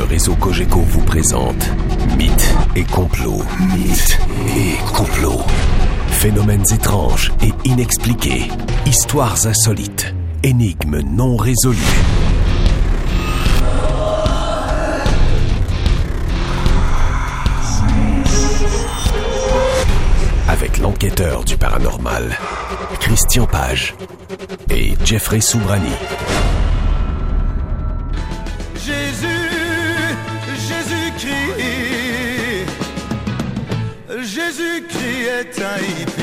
réseau Cogeco vous présente Mythes et complots. Mythes et complots. Phénomènes étranges et inexpliqués. Histoires insolites. Énigmes non résolues. Avec l'enquêteur du paranormal, Christian Page et Jeffrey Soubrani. Jésus-Christ est un hippie.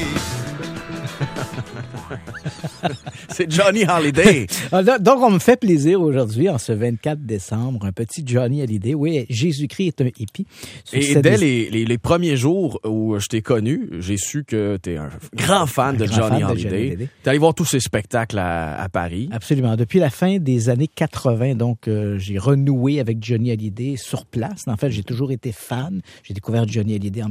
C'est Johnny Hallyday. Donc, on me fait plaisir aujourd'hui, en ce 24 décembre, un petit Johnny Hallyday. Oui, Jésus-Christ est un hippie. Et dès les premiers jours où je t'ai connu, j'ai su que t'es un grand fan de Johnny Hallyday. T'es allé voir tous ses spectacles à Paris. Absolument. Depuis la fin des années 80, donc, j'ai renoué avec Johnny Hallyday sur place. En fait, j'ai toujours été fan. J'ai découvert Johnny Hallyday en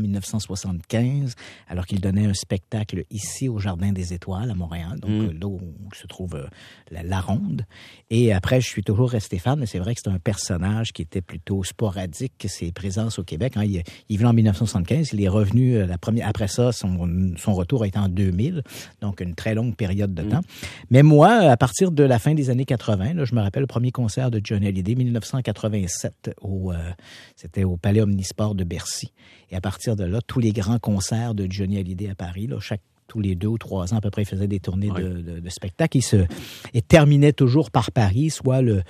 1975, alors qu'il donnait un spectacle ici au Jardin des Étoiles à Montréal, donc là où se trouve la Ronde. Et après, je suis toujours resté fan, mais c'est vrai que c'est un personnage qui était plutôt sporadique, ses présences au Québec. Hein. Il est venu en 1975, il est revenu après ça, son retour a été en 2000, donc une très longue période de temps. Mais moi, à partir de la fin des années 80, là, je me rappelle le premier concert de Johnny Hallyday, 1987, c'était au Palais Omnisport de Bercy. Et à partir de là, tous les grands concerts de Johnny Hallyday à Paris, là, tous les 2 ou 3 ans, à peu près, il faisait des tournées de spectacles. Il terminait toujours par Paris, soit le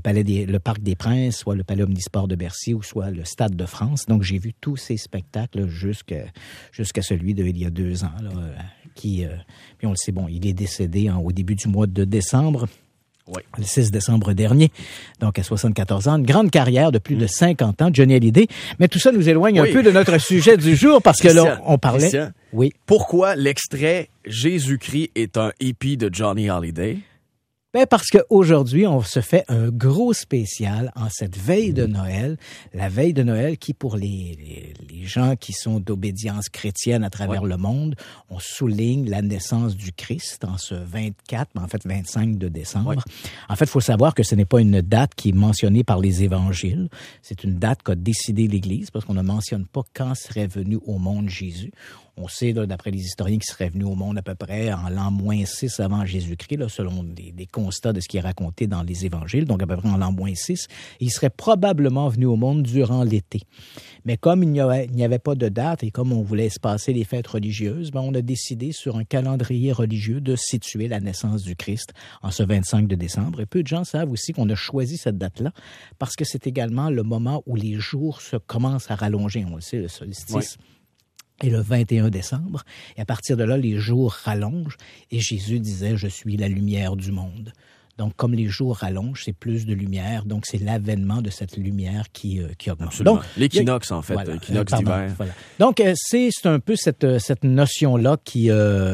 Parc des Princes, soit le Palais Omnisport de Bercy, ou soit le Stade de France. Donc, j'ai vu tous ces spectacles jusqu'à celui d'il y a 2 ans, là, puis on le sait, bon, il est décédé au début du mois de décembre. Oui. Le 6 décembre dernier, donc à 74 ans, une grande carrière de plus de 50 ans, Johnny Hallyday. Mais tout ça nous éloigne un peu de notre sujet du jour, parce que là, on parlait... Christian, oui. Pourquoi l'extrait « Jésus-Christ est un hippie » de Johnny Hallyday? Ben parce qu'aujourd'hui, on se fait un gros spécial en cette veille de Noël. La veille de Noël qui, pour les gens qui sont d'obédience chrétienne à travers le monde, on souligne la naissance du Christ en ce 24, mais en fait 25 de décembre. En fait, il faut savoir que ce n'est pas une date qui est mentionnée par les évangiles. C'est une date qu'a décidé l'Église, parce qu'on ne mentionne pas quand serait venu au monde Jésus. On sait, là, d'après les historiens, qu'il serait venu au monde à peu près en l'an -6 avant Jésus-Christ, là, selon des constats de ce qui est raconté dans les évangiles, donc à peu près en l'an -6. Il serait probablement venu au monde durant l'été. Mais comme il n'y avait pas de date et comme on voulait espacer les fêtes religieuses, on a décidé sur un calendrier religieux de situer la naissance du Christ en ce 25 de décembre. Et peu de gens savent aussi qu'on a choisi cette date-là parce que c'est également le moment où les jours commencent à rallonger. On le sait, le solstice. Et le 21 décembre, et à partir de là, les jours rallongent, et Jésus disait « Je suis la lumière du monde ». Donc, comme les jours rallongent, c'est plus de lumière, donc c'est l'avènement de cette lumière qui augmente. Absolument. Donc, l'équinoxe, en fait, l'équinoxe d'hiver. Voilà. Donc, c'est un peu cette notion-là qui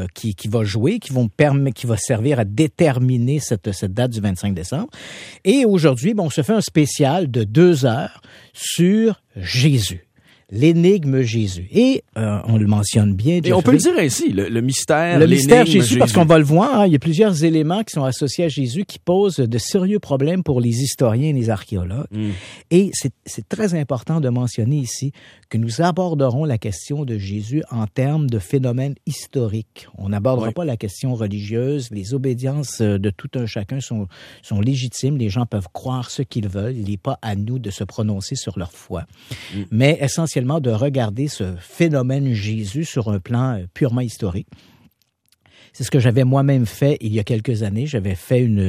va jouer, qui va servir à déterminer cette date du 25 décembre. Et aujourd'hui, on se fait un spécial de 2 heures sur Jésus. L'énigme Jésus. Et on le mentionne bien. Et on peut le dire ainsi, le mystère, le mystère Jésus. Parce qu'on va le voir, hein, il y a plusieurs éléments qui sont associés à Jésus qui posent de sérieux problèmes pour les historiens et les archéologues. Et c'est très important de mentionner ici que nous aborderons la question de Jésus en termes de phénomènes historiques. On n'abordera pas la question religieuse. Les obédiences de tout un chacun sont légitimes. Les gens peuvent croire ce qu'ils veulent. Il n'est pas à nous de se prononcer sur leur foi. Mais essentiellement, de regarder ce phénomène Jésus sur un plan purement historique. C'est ce que j'avais moi-même fait il y a quelques années. J'avais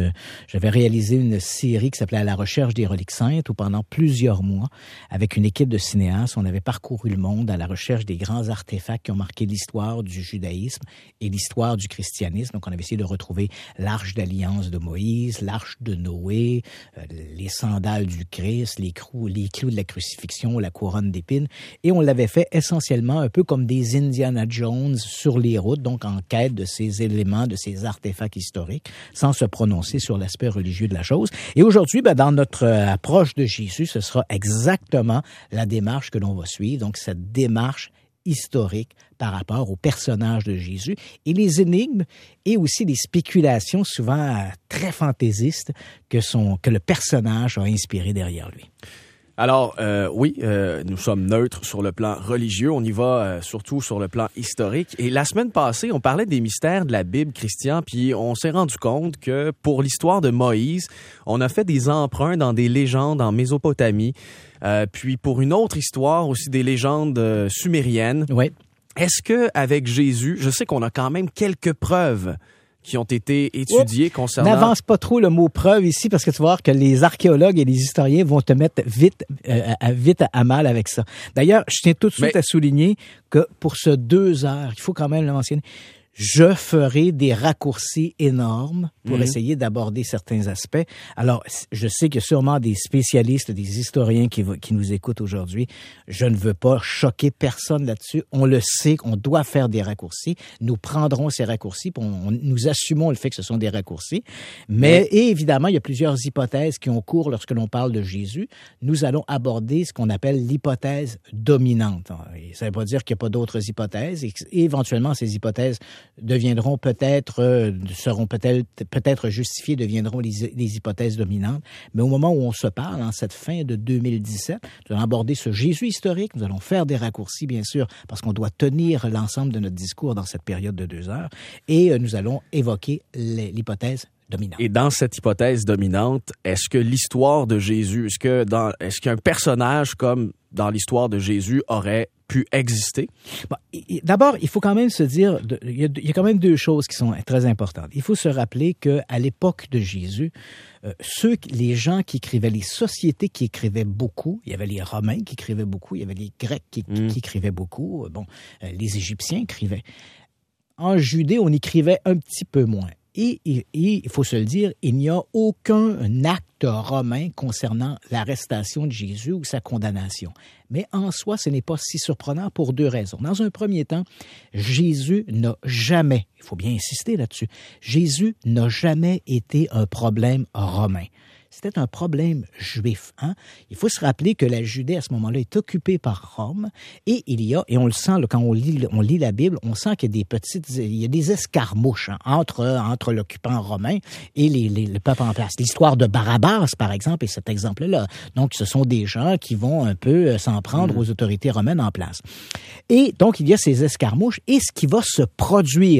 réalisé une série qui s'appelait « À la recherche des reliques saintes » où pendant plusieurs mois, avec une équipe de cinéastes, on avait parcouru le monde à la recherche des grands artefacts qui ont marqué l'histoire du judaïsme et l'histoire du christianisme. Donc, on avait essayé de retrouver l'arche d'alliance de Moïse, l'arche de Noé, les sandales du Christ, les clous de la crucifixion, la couronne d'épines. Et on l'avait fait essentiellement un peu comme des Indiana Jones sur les routes, donc en quête de ces éléments, de ces artefacts historiques, sans se prononcer sur l'aspect religieux de la chose. Et aujourd'hui, dans notre approche de Jésus, ce sera exactement la démarche que l'on va suivre, donc cette démarche historique par rapport au personnage de Jésus et les énigmes et aussi les spéculations souvent très fantaisistes que le personnage a inspiré derrière lui. Alors, oui, nous sommes neutres sur le plan religieux. On y va surtout sur le plan historique. Et la semaine passée, on parlait des mystères de la Bible, Christian, puis on s'est rendu compte que pour l'histoire de Moïse, on a fait des emprunts dans des légendes en Mésopotamie. Puis pour une autre histoire, aussi des légendes sumériennes. Oui. Est-ce que avec Jésus, je sais qu'on a quand même quelques preuves qui ont été étudiées concernant... N'avance pas trop le mot preuve ici parce que tu vas voir que les archéologues et les historiens vont te mettre vite à mal avec ça. D'ailleurs, je tiens tout de suite à souligner que pour ce 2 heures, il faut quand même le mentionner, je ferai des raccourcis énormes pour essayer d'aborder certains aspects. Alors, je sais qu'il y a sûrement des spécialistes, des historiens qui nous écoutent aujourd'hui. Je ne veux pas choquer personne là-dessus. On le sait qu'on doit faire des raccourcis. Nous prendrons ces raccourcis, nous assumons le fait que ce sont des raccourcis. Mais et évidemment, il y a plusieurs hypothèses qui ont cours lorsque l'on parle de Jésus. Nous allons aborder ce qu'on appelle l'hypothèse dominante. Et ça ne veut pas dire qu'il n'y a pas d'autres hypothèses. Et éventuellement, ces hypothèses seront peut-être justifiées, deviendront les hypothèses dominantes. Mais au moment où on se parle, en cette fin de 2017, nous allons aborder ce Jésus historique. Nous allons faire des raccourcis, bien sûr, parce qu'on doit tenir l'ensemble de notre discours dans cette période de 2 heures. Et nous allons évoquer l'hypothèse dominante. Et dans cette hypothèse dominante, est-ce que l'histoire de Jésus, est-ce qu'un personnage comme dans l'histoire de Jésus aurait pu exister? Bon, d'abord, il faut quand même se dire, il y a quand même 2 choses qui sont très importantes. Il faut se rappeler qu'à l'époque de Jésus, les gens qui écrivaient, les sociétés qui écrivaient beaucoup, il y avait les Romains qui écrivaient beaucoup, il y avait les Grecs qui écrivaient beaucoup, les Égyptiens écrivaient. En Judée, on écrivait un petit peu moins. Et il faut se le dire, il n'y a aucun acte romain concernant l'arrestation de Jésus ou sa condamnation. Mais en soi, ce n'est pas si surprenant pour 2 raisons. Dans un premier temps, Jésus n'a jamais, il faut bien insister là-dessus, Jésus n'a jamais été un problème romain. C'était un problème juif. Il faut se rappeler que la Judée, à ce moment-là, est occupée par Rome et on le sent quand on lit la Bible, on sent qu'il y a des escarmouches entre l'occupant romain et le peuple en place. L'histoire de Barabbas, par exemple, est cet exemple-là. Donc, ce sont des gens qui vont un peu s'en prendre aux autorités romaines en place. Et donc, il y a ces escarmouches et ce qui va se produire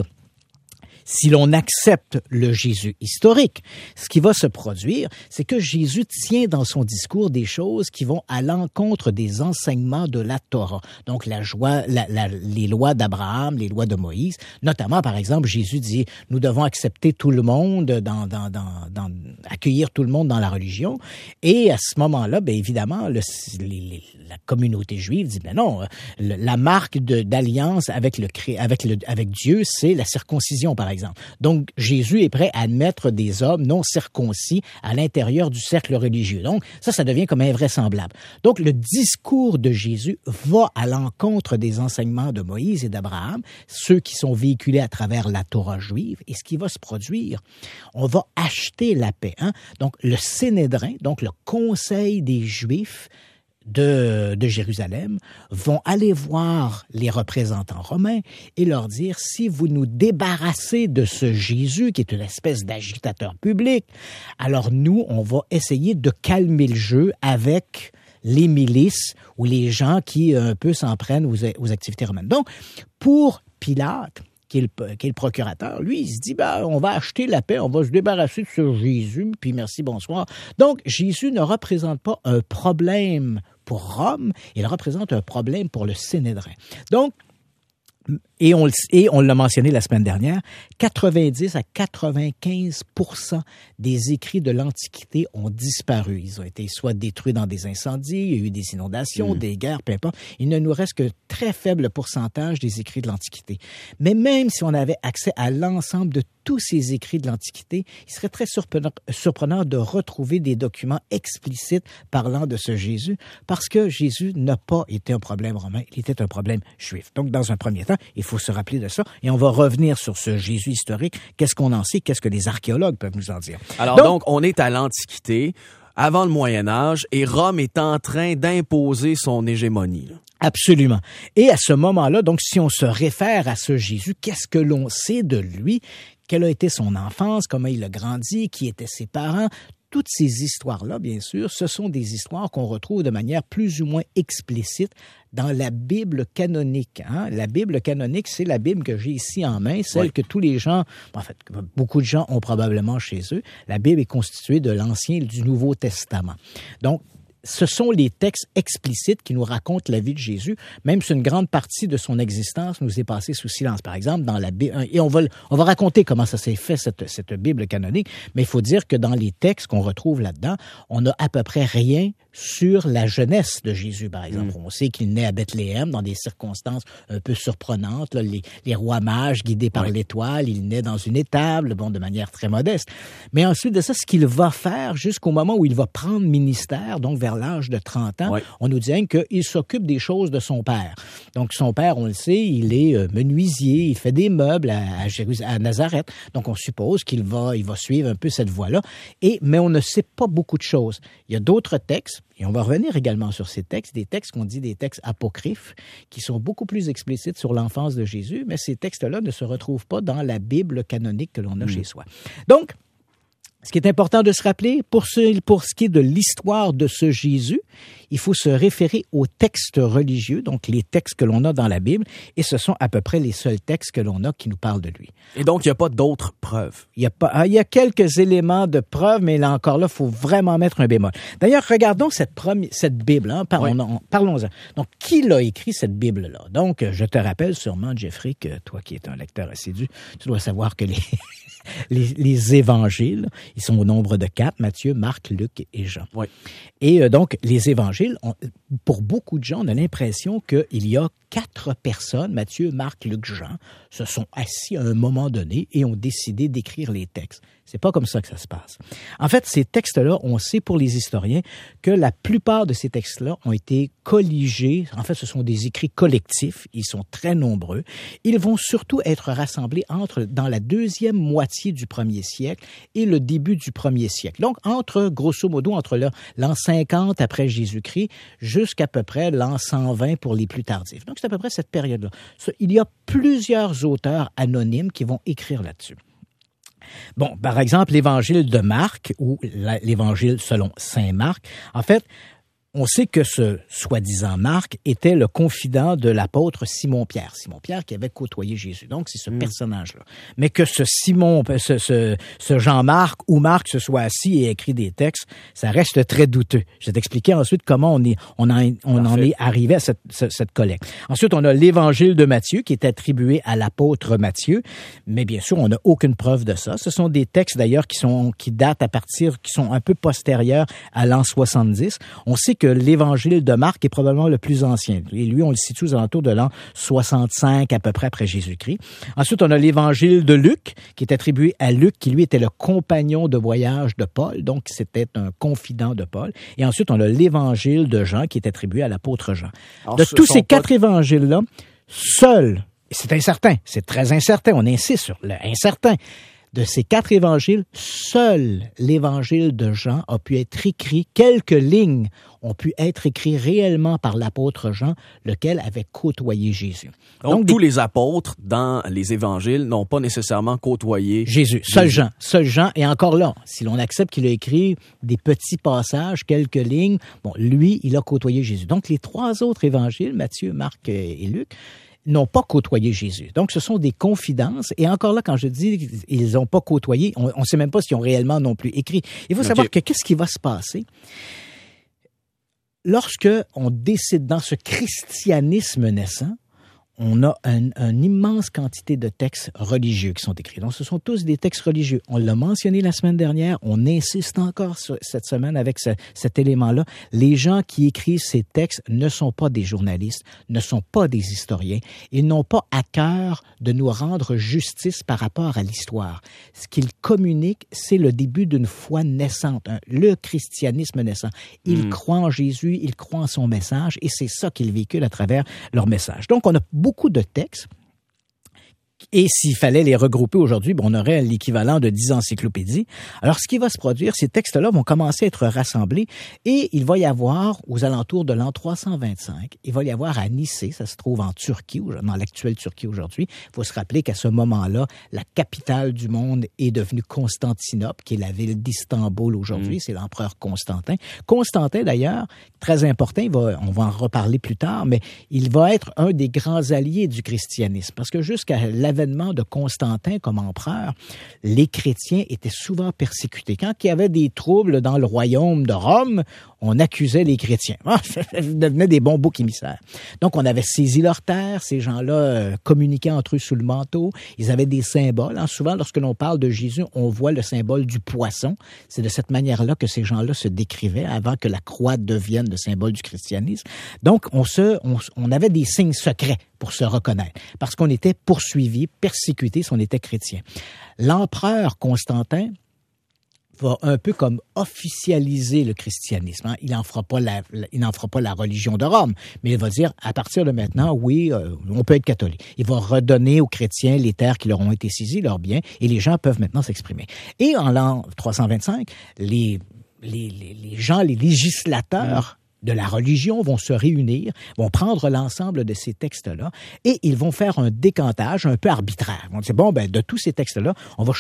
si l'on accepte le Jésus historique, ce qui va se produire, c'est que Jésus tient dans son discours des choses qui vont à l'encontre des enseignements de la Torah. Donc, les lois d'Abraham, les lois de Moïse. Notamment, par exemple, Jésus dit, nous devons accepter tout le monde, accueillir tout le monde dans la religion. Et à ce moment-là, bien évidemment, la communauté juive dit, ben non, la marque d'alliance avec Dieu, c'est la circoncision, par exemple. Donc, Jésus est prêt à admettre des hommes non circoncis à l'intérieur du cercle religieux. Donc, ça devient comme invraisemblable. Donc, le discours de Jésus va à l'encontre des enseignements de Moïse et d'Abraham, ceux qui sont véhiculés à travers la Torah juive. Et ce qui va se produire, on va acheter la paix. Donc, le Sanhédrin, donc le Conseil des Juifs, de Jérusalem vont aller voir les représentants romains et leur dire, si vous nous débarrassez de ce Jésus qui est une espèce d'agitateur public, alors nous, on va essayer de calmer le jeu avec les milices ou les gens qui un peu s'en prennent aux activités romaines. Donc, pour Pilate, qui est le procurateur, lui, il se dit, on va acheter la paix, on va se débarrasser de ce Jésus, puis merci, bonsoir. Donc, Jésus ne représente pas un problème pour Rome, il représente un problème pour le Sanhédrin. Donc, et on l'a mentionné la semaine dernière, 90 à 95% des écrits de l'Antiquité ont disparu. Ils ont été soit détruits dans des incendies, il y a eu des inondations, des guerres, peu importe. Il ne nous reste que très faible pourcentage des écrits de l'Antiquité. Mais même si on avait accès à l'ensemble de tous ces écrits de l'Antiquité, il serait très surprenant de retrouver des documents explicites parlant de ce Jésus, parce que Jésus n'a pas été un problème romain, il était un problème juif. Donc, dans un premier temps, il faut se rappeler de ça, et on va revenir sur ce Jésus historique. Qu'est-ce qu'on en sait? Qu'est-ce que les archéologues peuvent nous en dire? Alors, donc on est à l'Antiquité, avant le Moyen-Âge, et Rome est en train d'imposer son hégémonie. Absolument. Et à ce moment-là, donc, si on se réfère à ce Jésus, qu'est-ce que l'on sait de lui? Quelle a été son enfance? Comment il a grandi? Qui étaient ses parents? toutes ces histoires-là, bien sûr, ce sont des histoires qu'on retrouve de manière plus ou moins explicite dans la Bible canonique. Hein? La Bible canonique, c'est la Bible que j'ai ici en main, celle que tous les gens, en fait, beaucoup de gens ont probablement chez eux. La Bible est constituée de l'Ancien et du Nouveau Testament. Donc, ce sont les textes explicites qui nous racontent la vie de Jésus, même si une grande partie de son existence nous est passée sous silence. Par exemple, dans la Bible, et on va raconter comment ça s'est fait, cette Bible canonique, mais il faut dire que dans les textes qu'on retrouve là-dedans, on n'a à peu près rien sur la jeunesse de Jésus, par exemple. On sait qu'il naît à Bethléem dans des circonstances un peu surprenantes. Là, les rois mages guidés par l'étoile, il naît dans une étable, de manière très modeste. Mais ensuite de ça, ce qu'il va faire jusqu'au moment où il va prendre ministère, donc vers l'âge de 30 ans, on nous dit qu'il s'occupe des choses de son père. Donc, son père, on le sait, il est menuisier, il fait des meubles à Nazareth. Donc, on suppose qu'il va suivre un peu cette voie-là. Mais on ne sait pas beaucoup de choses. Il y a d'autres textes, et on va revenir également sur ces textes, des textes qu'on dit des textes apocryphes, qui sont beaucoup plus explicites sur l'enfance de Jésus, mais ces textes-là ne se retrouvent pas dans la Bible canonique que l'on a chez soi. Donc, ce qui est important de se rappeler, pour ce qui est de l'histoire de ce Jésus, il faut se référer aux textes religieux, donc les textes que l'on a dans la Bible, et ce sont à peu près les seuls textes que l'on a qui nous parlent de lui. Et donc, il n'y a pas d'autres preuves? Il y a quelques éléments de preuves, mais là encore, il faut vraiment mettre un bémol. D'ailleurs, regardons cette Bible, hein, parlons-en. Donc, qui l'a écrit, cette Bible-là? Donc, je te rappelle sûrement, Jeffrey, que toi qui es un lecteur assidu, tu dois savoir que les évangiles, ils sont au nombre de 4, Matthieu, Marc, Luc et Jean. Oui. Et donc, les évangiles, pour beaucoup de gens, on a l'impression qu'il y a 4 personnes, Matthieu, Marc, Luc, Jean, se sont assis à un moment donné et ont décidé d'écrire les textes. C'est pas comme ça que ça se passe. En fait, ces textes-là, on sait pour les historiens que la plupart de ces textes-là ont été colligés. En fait, ce sont des écrits collectifs. Ils sont très nombreux. Ils vont surtout être rassemblés dans la deuxième moitié du 1er siècle et le début du 1er siècle. Donc, grosso modo, entre l'an 50 après Jésus-Christ jusqu'à peu près l'an 120 pour les plus tardifs. Donc, c'est à peu près cette période-là. Il y a plusieurs auteurs anonymes qui vont écrire là-dessus. Bon, par exemple, l'évangile de Marc ou l'évangile selon saint Marc, en fait, on sait que ce soi-disant Marc était le confident de l'apôtre Simon-Pierre. Simon-Pierre qui avait côtoyé Jésus. Donc, c'est ce personnage-là. Mais que ce Jean-Marc ou Marc se soit assis et écrit des textes, ça reste très douteux. Je vais t'expliquer ensuite comment on en est arrivé à cette collecte. Ensuite, on a l'évangile de Matthieu qui est attribué à l'apôtre Matthieu. Mais bien sûr, on n'a aucune preuve de ça. Ce sont des textes d'ailleurs qui sont un peu postérieurs à l'an 70. On sait que l'évangile de Marc est probablement le plus ancien. Et lui, on le situe aux alentours de l'an 65 à peu près après Jésus-Christ. Ensuite, on a l'évangile de Luc, qui est attribué à Luc, qui lui était le compagnon de voyage de Paul, donc c'était un confident de Paul. Et ensuite, on a l'évangile de Jean, qui est attribué à l'apôtre Jean. Alors, de tous ces 4 évangiles-là, seul, c'est incertain, c'est très incertain, on insiste sur le incertain, de ces 4 évangiles, seul l'évangile de Jean a pu être écrit, quelques lignes ont pu être écrites réellement par l'apôtre Jean, lequel avait côtoyé Jésus. Donc tous les apôtres dans les évangiles n'ont pas nécessairement côtoyé Jésus. Seul Jean, et encore là, si l'on accepte qu'il a écrit des petits passages, quelques lignes, lui, il a côtoyé Jésus. Donc les 3 autres évangiles, Matthieu, Marc et Luc, n'ont pas côtoyé Jésus. Donc, ce sont des confidences. Et encore là, quand je dis ils n'ont pas côtoyé, on ne sait même pas s'ils ont réellement non plus écrit. Il faut savoir que qu'est-ce qui va se passer lorsque on décide dans ce christianisme naissant, on a une immense quantité de textes religieux qui sont écrits. Donc, ce sont tous des textes religieux. On l'a mentionné la semaine dernière, on insiste encore cette semaine avec cet élément-là. Les gens qui écrivent ces textes ne sont pas des journalistes, ne sont pas des historiens. Ils n'ont pas à cœur de nous rendre justice par rapport à l'histoire. Ce qu'ils communiquent, c'est le début d'une foi naissante, le christianisme naissant. Ils croient en Jésus, ils croient en son message, et c'est ça qu'ils véhiculent à travers leur message. Donc, on a beaucoup de textes Et s'il fallait les regrouper aujourd'hui, on aurait l'équivalent de 10 encyclopédies. Alors, ce qui va se produire, ces textes-là vont commencer à être rassemblés et il va y avoir, aux alentours de l'an 325, il va y avoir à Nicée, ça se trouve en Turquie, dans l'actuelle Turquie aujourd'hui. Il faut se rappeler qu'à ce moment-là, la capitale du monde est devenue Constantinople, qui est la ville d'Istanbul aujourd'hui. C'est l'empereur Constantin. Constantin, d'ailleurs, très important, on va en reparler plus tard, mais il va être un des grands alliés du christianisme. Parce que jusqu'à l'avènement de Constantin comme empereur, les chrétiens étaient souvent persécutés. Quand il y avait des troubles dans le royaume de Rome, on accusait les chrétiens. Ils devenaient des bons boucs émissaires. Donc, on avait saisi leur terre. Ces gens-là communiquaient entre eux sous le manteau. Ils avaient des symboles. Souvent, lorsque l'on parle de Jésus, on voit le symbole du poisson. C'est de cette manière-là que ces gens-là se décrivaient avant que la croix devienne le symbole du christianisme. Donc, on avait des signes secrets pour se reconnaître, parce qu'on était poursuivis, persécutés si on était chrétien. L'empereur Constantin va un peu comme officialiser le christianisme. Il n'en fera pas la religion de Rome, mais il va dire, à partir de maintenant, oui, on peut être catholique. Il va redonner aux chrétiens les terres qui leur ont été saisies, leurs biens, et les gens peuvent maintenant s'exprimer. Et en l'an 325, les gens, les législateurs de la religion vont se réunir, vont prendre l'ensemble de ces textes-là et ils vont faire un décantage un peu arbitraire. Ils vont dire, de tous ces textes-là, on va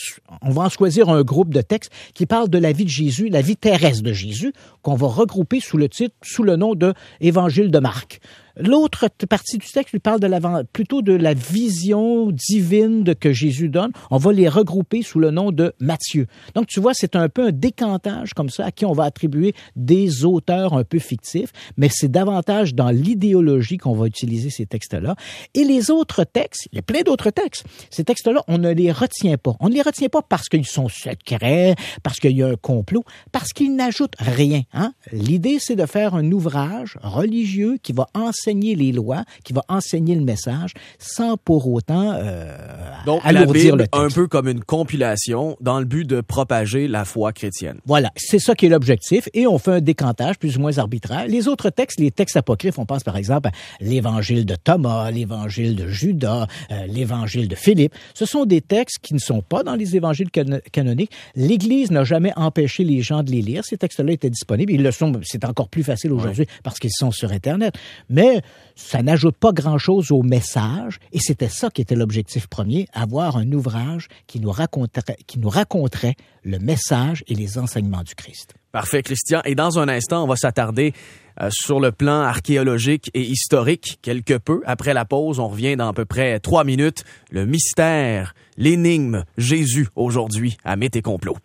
en choisir un groupe de textes qui parlent de la vie de Jésus, la vie terrestre de Jésus, qu'on va regrouper sous le nom de Évangile de Marc. L'autre partie du texte lui parle plutôt de la vision divine que Jésus donne. On va les regrouper sous le nom de Matthieu. Donc, tu vois, c'est un peu un décantage comme ça à qui on va attribuer des auteurs un peu fictifs, mais c'est davantage dans l'idéologie qu'on va utiliser ces textes-là. Et les autres textes, il y a plein d'autres textes. Ces textes-là, on ne les retient pas. On ne les retient pas parce qu'ils sont secrets, parce qu'il y a un complot, parce qu'ils n'ajoutent rien. L'idée, c'est de faire un ouvrage religieux qui va enseigner les lois, qui va enseigner le message sans pour autant donc, alourdir la Bible, le texte. un peu comme une compilation dans le but de propager la foi chrétienne. Voilà, c'est ça qui est l'objectif et on fait un décantage plus ou moins arbitraire. Les autres textes, les textes apocryphes, on pense par exemple à l'évangile de Thomas, l'évangile de Judas, l'évangile de Philippe. Ce sont des textes qui ne sont pas dans les évangiles canoniques. L'Église n'a jamais empêché les gens de les lire. Ces textes-là étaient disponibles. Ils le sont, c'est encore plus facile aujourd'hui parce qu'ils sont sur Internet. Mais ça n'ajoute pas grand-chose au message et c'était ça qui était l'objectif premier, avoir un ouvrage qui nous raconterait le message et les enseignements du Christ. Parfait, Christian. Et dans un instant, on va s'attarder sur le plan archéologique et historique quelque peu. Après la pause, on revient dans à peu près 3 minutes. Le mystère, l'énigme, Jésus aujourd'hui à Mythes et Complots.